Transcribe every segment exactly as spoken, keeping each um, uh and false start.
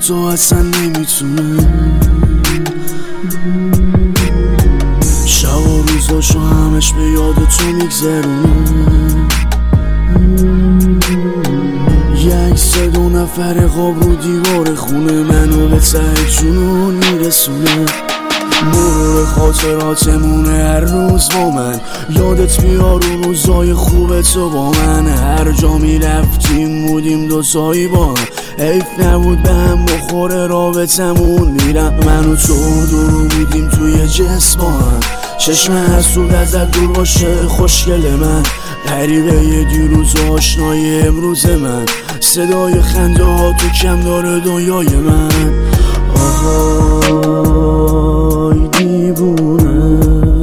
تو اصلا نمیتونه شب و روزاشو همش به یاد تو میگذرونه یک سه دو نفر خواب رو دیوار خونه منو به ته جنون میرسونه مرور خاطراتمونه هر روز با من یادت بیار اون روزای خوب تو با من هر جا میرفتیم بودیم دوتایی با هم حیف نبود به هم بخوره رابطمون میرم من و تو دور بودیم توی جسم با هم چشم حسود ازت دور باشه خوشگل من غریبه یه دیروز و آشنای امروز من صدای خنده ها تو کم داره دنیای من آهای دیوونه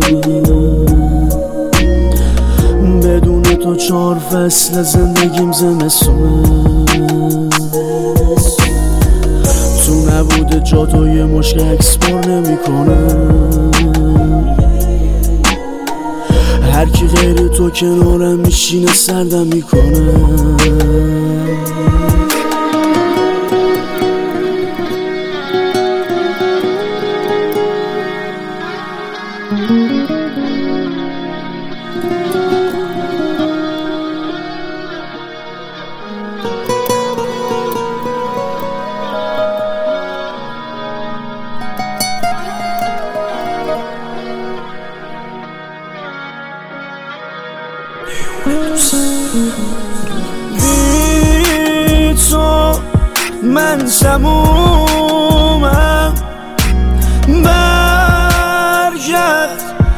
بدون تو چهار فصل زندگیم زمستونه تو نبوده جا تو یه مشک عکس پر نمیکنه هر کی غیر تو کنارم میشینه سردم میکنه بی تو من تمومم برگرد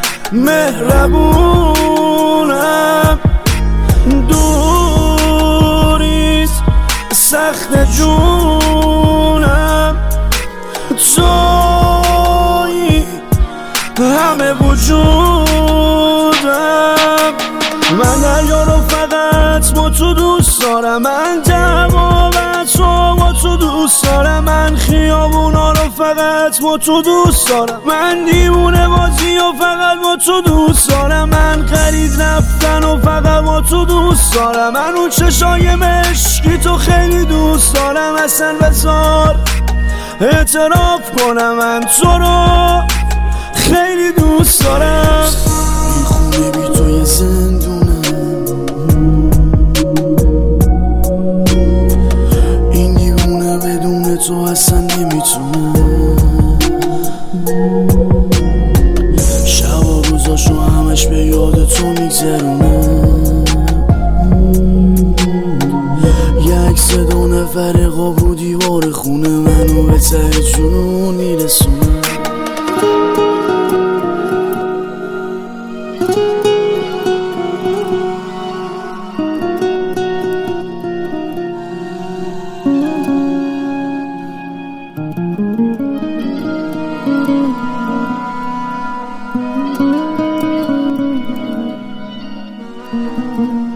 مهربونم دوریت سخت جونم تویی همه وجودم من یارو فقط با تو دوست دارم من جوابت رو با تو دوست دارم من خیابونا رو فقط با تو دوست دارم من دیوونه بازی و فقط با تو دوست دارم من خرید رفتن و فقط با تو دوست دارم من اون چشای مشکی تو خیلی دوست دارم اصلا بذار اعتراف کنم من تو رو خیلی دوست دارم این خونه بی توی زندونه این دیوونه بدون تو اصلا نمیتونه شب و روزاشو همش به یاد تو میگذرونه یک سه دو نفر خواب رو دیوار خونه منو به ته جنون میرسونه Mm-hmm.